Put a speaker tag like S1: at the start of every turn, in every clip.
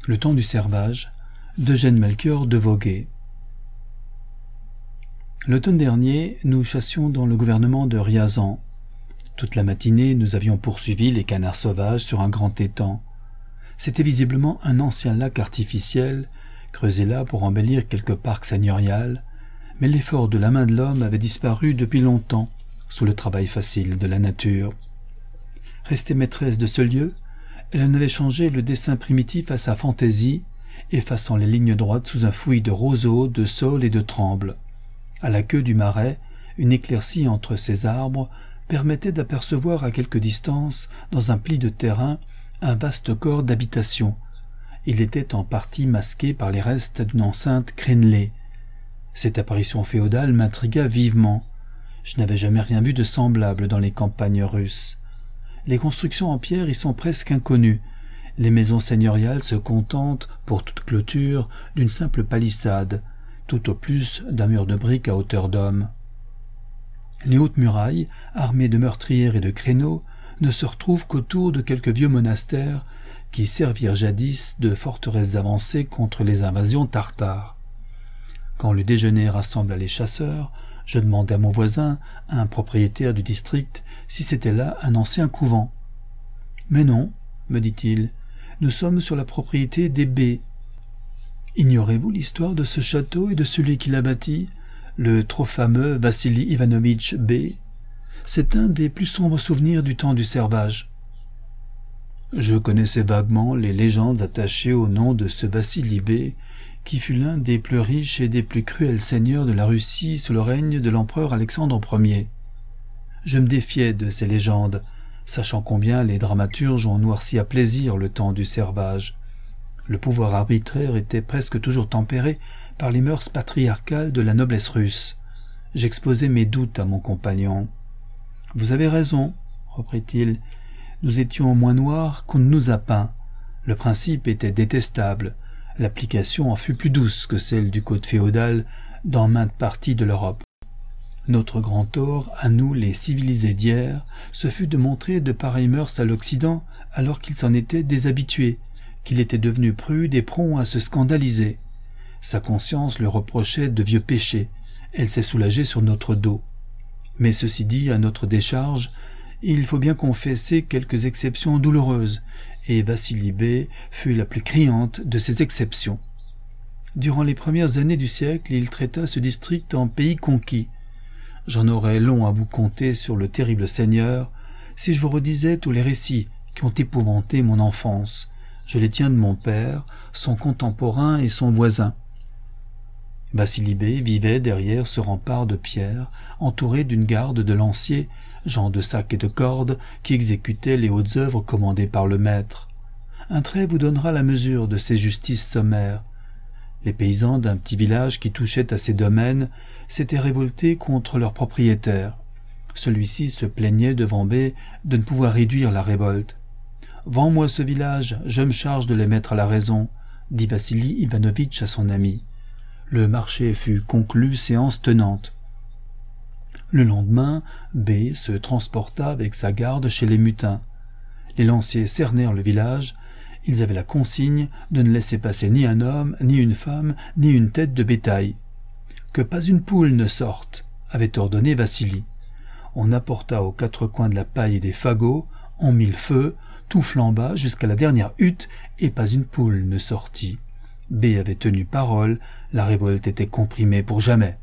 S1: Le temps du servage d'Eugène Melchior de Voguet. L'automne dernier, nous chassions dans le gouvernement de Riazan. Toute la matinée, nous avions poursuivi les canards sauvages sur un grand étang. C'était visiblement un ancien lac artificiel, creusé là pour embellir quelque parc seigneurial, mais l'effort de la main de l'homme avait disparu depuis longtemps, sous le travail facile de la nature. Restée maîtresse de ce lieu, elle en avait changé le dessin primitif à sa fantaisie, effaçant les lignes droites sous un fouillis de roseaux, de saules et de trembles. À la queue du marais, une éclaircie entre ces arbres permettait d'apercevoir à quelque distance, dans un pli de terrain, un vaste corps d'habitation. Il était en partie masqué par les restes d'une enceinte crénelée. Cette apparition féodale m'intrigua vivement. Je n'avais jamais rien vu de semblable dans les campagnes russes. Les constructions en pierre y sont presque inconnues. Les maisons seigneuriales se contentent, pour toute clôture, d'une simple palissade, tout au plus d'un mur de briques à hauteur d'homme. Les hautes murailles, armées de meurtrières et de créneaux, ne se retrouvent qu'autour de quelques vieux monastères qui servirent jadis de forteresses avancées contre les invasions tartares. Quand le déjeuner rassembla les chasseurs, je demandai à mon voisin, un propriétaire du district, si c'était là un ancien couvent. « Mais non, me dit-il, nous sommes sur la propriété des B. Ignorez-vous l'histoire de ce château et de celui qui l'a bâti, le trop fameux Vassili Ivanovitch B. C'est un des plus sombres souvenirs du temps du servage. » Je connaissais vaguement les légendes attachées au nom de ce Vassili B, qui fut l'un des plus riches et des plus cruels seigneurs de la Russie sous le règne de l'empereur Alexandre Ier. Je me défiais de ces légendes, sachant combien les dramaturges ont noirci à plaisir le temps du servage. Le pouvoir arbitraire était presque toujours tempéré par les mœurs patriarcales de la noblesse russe. J'exposai mes doutes à mon compagnon. « Vous avez raison, reprit-il, nous étions moins noirs qu'on ne nous a peint. Le principe était détestable. L'application en fut plus douce que celle du code féodal dans maintes parties de l'Europe. Notre grand tort, à nous les civilisés d'hier, ce fut de montrer de pareilles mœurs à l'Occident alors qu'il s'en était déshabitué, qu'il était devenu prude et prompt à se scandaliser. Sa conscience le reprochait de vieux péchés, elle s'est soulagée sur notre dos. Mais ceci dit, à notre décharge, il faut bien confesser quelques exceptions douloureuses, et Vassili B fut la plus criante de ces exceptions. Durant les premières années du siècle, il traita ce district en pays conquis. J'en aurais long à vous conter sur le terrible seigneur, si je vous redisais tous les récits qui ont épouvanté mon enfance. Je les tiens de mon père, son contemporain et son voisin. Vassili B vivait derrière ce rempart de pierre, entouré d'une garde de lanciers, gens de sacs et de cordes, qui exécutaient les hautes œuvres commandées par le maître. Un trait vous donnera la mesure de ces justices sommaires. Les paysans d'un petit village qui touchait à ces domaines s'étaient révoltés contre leur propriétaire. Celui-ci se plaignait devant B de ne pouvoir réduire la révolte. « Vends-moi ce village, je me charge de les mettre à la raison, » dit Vassili Ivanovitch à son ami. Le marché fut conclu, séance tenante. Le lendemain, B se transporta avec sa garde chez les mutins. Les lanciers cernèrent le village. Ils avaient la consigne de ne laisser passer ni un homme, ni une femme, ni une tête de bétail. Que pas une poule ne sorte, avait ordonné Vassili. On apporta aux quatre coins de la paille et des fagots, on mit le feu, tout flamba jusqu'à la dernière hutte, et pas une poule ne sortit. B avait tenu parole, la révolte était comprimée pour jamais.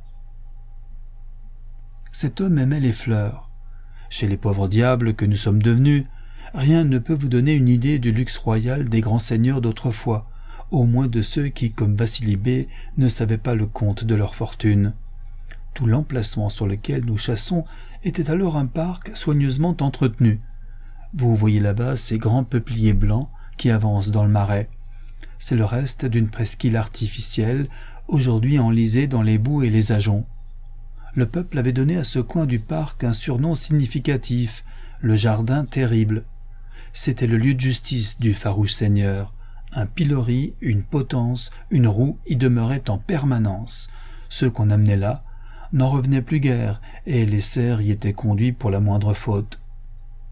S1: Cet homme aimait les fleurs. Chez les pauvres diables que nous sommes devenus, rien ne peut vous donner une idée du luxe royal des grands seigneurs d'autrefois, au moins de ceux qui, comme Vassili B, ne savaient pas le compte de leur fortune. Tout l'emplacement sur lequel nous chassons était alors un parc soigneusement entretenu. Vous voyez là-bas ces grands peupliers blancs qui avancent dans le marais. C'est le reste d'une presqu'île artificielle, aujourd'hui enlisée dans les boues et les ajoncs. Le peuple avait donné à ce coin du parc un surnom significatif, le jardin terrible. C'était le lieu de justice du farouche seigneur. Un pilori, une potence, une roue y demeuraient en permanence. Ceux qu'on amenait là n'en revenaient plus guère, et les cerfs y étaient conduits pour la moindre faute.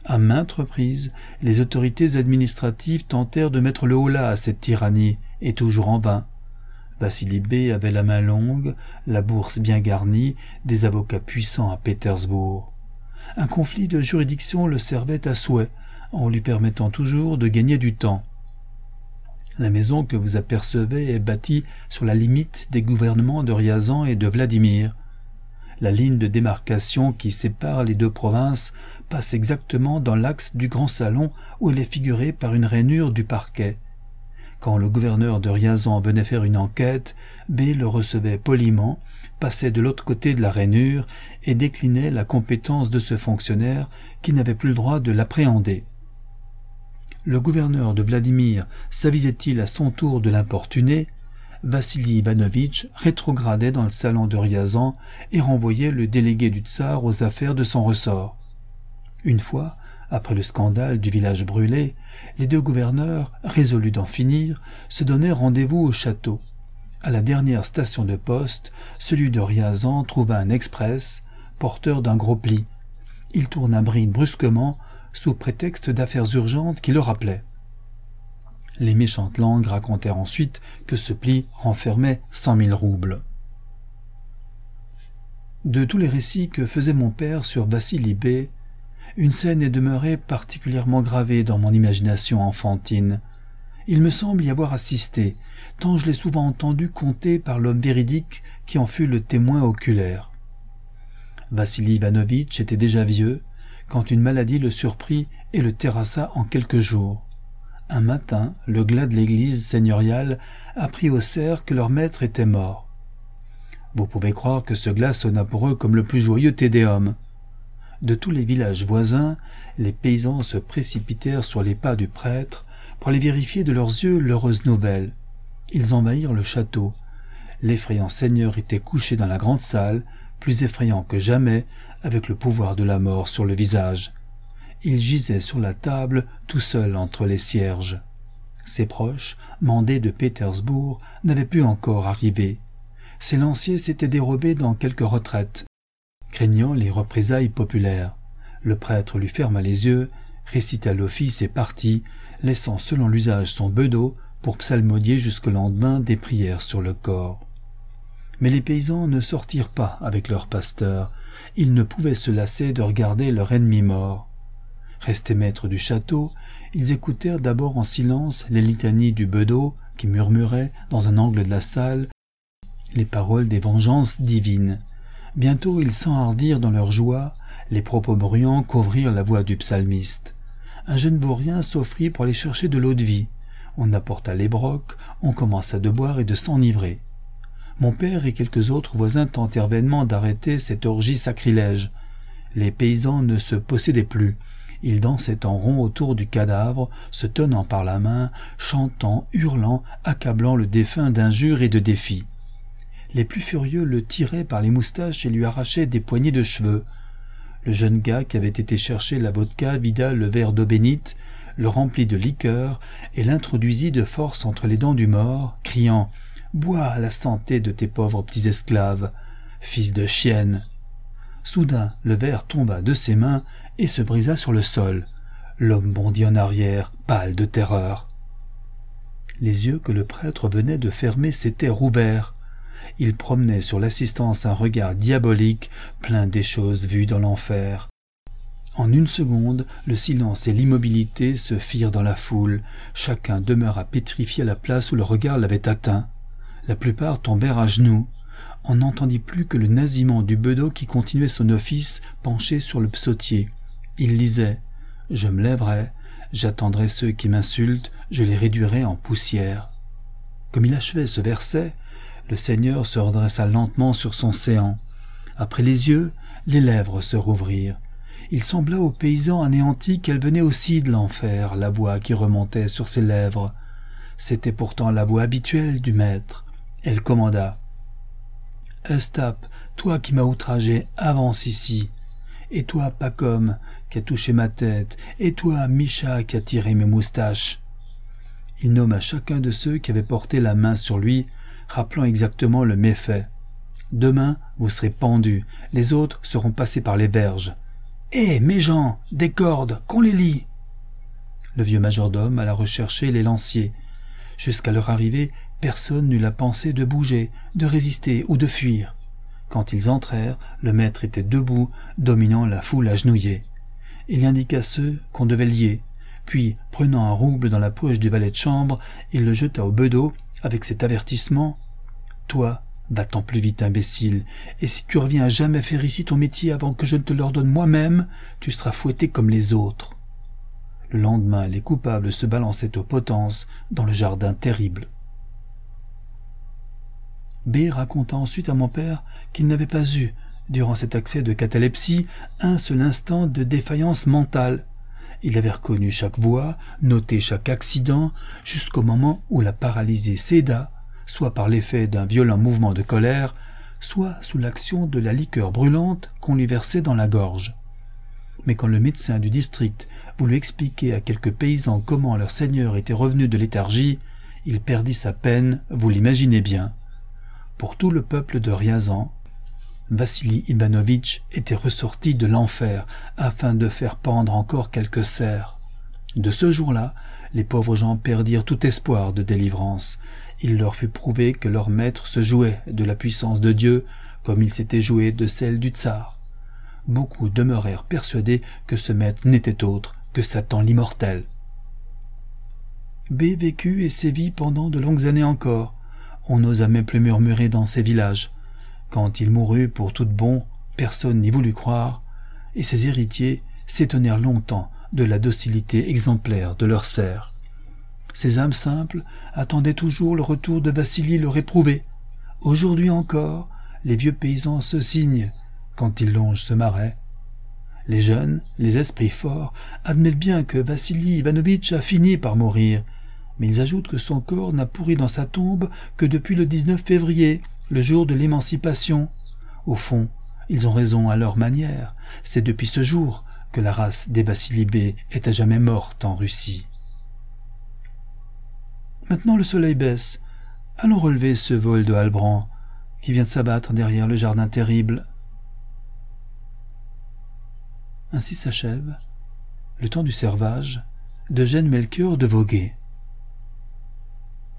S1: À maintes reprises, les autorités administratives tentèrent de mettre le holà à cette tyrannie, et toujours en vain. Vassili B avait la main longue, la bourse bien garnie, des avocats puissants à Pétersbourg. Un conflit de juridiction le servait à souhait, en lui permettant toujours de gagner du temps. La maison que vous apercevez est bâtie sur la limite des gouvernements de Riazan et de Vladimir. La ligne de démarcation qui sépare les deux provinces passe exactement dans l'axe du grand salon où elle est figurée par une rainure du parquet. Quand le gouverneur de Riazan venait faire une enquête, B le recevait poliment, passait de l'autre côté de la rainure et déclinait la compétence de ce fonctionnaire qui n'avait plus le droit de l'appréhender. Le gouverneur de Vladimir s'avisait-il à son tour de l'importuner, Vassili Ivanovitch rétrogradait dans le salon de Riazan et renvoyait le délégué du tsar aux affaires de son ressort. Une fois, après le scandale du village brûlé, les deux gouverneurs, résolus d'en finir, se donnaient rendez-vous au château. À la dernière station de poste, celui de Riazan trouva un express, porteur d'un gros pli. Il tourna bride brusquement, sous prétexte d'affaires urgentes qui le rappelaient. Les méchantes langues racontèrent ensuite que ce pli renfermait 100 000 roubles. De tous les récits que faisait mon père sur Vassili B, une scène est demeurée particulièrement gravée dans mon imagination enfantine. Il me semble y avoir assisté, tant je l'ai souvent entendu conter par l'homme véridique qui en fut le témoin oculaire. Vassili Ivanovitch était déjà vieux, quand une maladie le surprit et le terrassa en quelques jours. Un matin, le glas de l'église seigneuriale apprit aux serfs que leur maître était mort. Vous pouvez croire que ce glas sonna pour eux comme le plus joyeux Te Deum. De tous les villages voisins, les paysans se précipitèrent sur les pas du prêtre pour aller vérifier de leurs yeux l'heureuse nouvelle. Ils envahirent le château. L'effrayant seigneur était couché dans la grande salle, plus effrayant que jamais, avec le pouvoir de la mort sur le visage. Il gisait sur la table, tout seul entre les cierges. Ses proches, mandés de Pétersbourg, n'avaient pu encore arriver. Ses lanciers s'étaient dérobés dans quelques retraites, craignant les représailles populaires. Le prêtre lui ferma les yeux, récita l'office et partit, laissant selon l'usage son bedeau pour psalmodier jusqu'au lendemain des prières sur le corps. Mais les paysans ne sortirent pas avec leur pasteur. Ils ne pouvaient se lasser de regarder leur ennemi mort. Restés maîtres du château, ils écoutèrent d'abord en silence les litanies du bedeau qui murmurait dans un angle de la salle les paroles des vengeances divines. Bientôt ils s'enhardirent dans leur joie, les propos bruyants couvrirent la voix du psalmiste. Un jeune vaurien s'offrit pour aller chercher de l'eau-de-vie. On apporta les brocs, on commença de boire et de s'enivrer. Mon père et quelques autres voisins tentèrent vainement d'arrêter cette orgie sacrilège. Les paysans ne se possédaient plus. Ils dansaient en rond autour du cadavre, se tenant par la main, chantant, hurlant, accablant le défunt d'injures et de défis. Les plus furieux le tiraient par les moustaches et lui arrachaient des poignées de cheveux. Le jeune gars qui avait été chercher la vodka vida le verre d'eau bénite, le remplit de liqueur et l'introduisit de force entre les dents du mort, criant « Bois à la santé de tes pauvres petits esclaves, fils de chienne !» Soudain, le verre tomba de ses mains et se brisa sur le sol. L'homme bondit en arrière, pâle de terreur. Les yeux que le prêtre venait de fermer s'étaient rouverts. Il promenait sur l'assistance un regard diabolique, plein des choses vues dans l'enfer. En une seconde, le silence et l'immobilité se firent dans la foule. Chacun demeura pétrifié à la place où le regard l'avait atteint. La plupart tombèrent à genoux. On n'entendit plus que le nasillement du bedeau qui continuait son office penché sur le psautier. Il lisait « Je me lèverai, j'attendrai ceux qui m'insultent, je les réduirai en poussière. » Comme il achevait ce verset, le Seigneur se redressa lentement sur son séant. Après les yeux, les lèvres se rouvrirent. Il sembla aux paysans anéantis qu'elle venait aussi de l'enfer, la voix qui remontait sur ses lèvres. C'était pourtant la voix habituelle du maître. Elle commanda « Estap, toi qui m'as outragé, avance ici. Et toi, Pacom, qui a touché ma tête. Et toi, Micha, qui a tiré mes moustaches. » Il nomma chacun de ceux qui avaient porté la main sur lui, rappelant exactement le méfait. « Demain, vous serez pendus, les autres seront passés par les verges. » Hé, méjean, des cordes, qu'on les lie !» Le vieux majordome alla rechercher les lanciers. Jusqu'à leur arrivée, personne n'eut la pensée de bouger, de résister ou de fuir. Quand ils entrèrent, le maître était debout, dominant la foule agenouillée. Il indiqua ceux qu'on devait lier, puis, prenant un rouble dans la poche du valet de chambre, il le jeta au bedeau avec cet avertissement: « Toi, va-t'en plus vite, imbécile, et si tu reviens à jamais faire ici ton métier avant que je ne te l'ordonne moi-même, tu seras fouetté comme les autres. » Le lendemain, les coupables se balançaient aux potences dans le jardin terrible. B raconta ensuite à mon père qu'il n'avait pas eu, durant cet accès de catalepsie, un seul instant de défaillance mentale. Il avait reconnu chaque voix, noté chaque accident, jusqu'au moment où la paralysie céda, soit par l'effet d'un violent mouvement de colère, soit sous l'action de la liqueur brûlante qu'on lui versait dans la gorge. Mais quand le médecin du district voulut expliquer à quelques paysans comment leur seigneur était revenu de léthargie, il perdit sa peine, vous l'imaginez bien. Pour tout le peuple de Riazan, Vassili Ivanovitch était ressorti de l'enfer afin de faire pendre encore quelques cerfs. De ce jour-là, les pauvres gens perdirent tout espoir de délivrance. Il leur fut prouvé que leur maître se jouait de la puissance de Dieu comme il s'était joué de celle du tsar. Beaucoup demeurèrent persuadés que ce maître n'était autre que Satan l'immortel. B vécut et sévit pendant de longues années encore. On n'osa même plus murmurer dans ces villages. Quand il mourut pour tout de bon, personne n'y voulut croire, et ses héritiers s'étonnèrent longtemps de la docilité exemplaire de leurs serfs. Ces âmes simples attendaient toujours le retour de Vassili le réprouvé. Aujourd'hui encore, les vieux paysans se signent quand ils longent ce marais. Les jeunes, les esprits forts, admettent bien que Vassili Ivanovitch a fini par mourir, mais ils ajoutent que son corps n'a pourri dans sa tombe que depuis le 19 février, le jour de l'émancipation. Au fond, ils ont raison à leur manière. C'est depuis ce jour que la race des Vassilibés est à jamais morte en Russie. Maintenant le soleil baisse. Allons relever ce vol de Halbrand qui vient de s'abattre derrière le jardin terrible. Ainsi s'achève Le temps du servage d'Eugène Melchior de Voguet.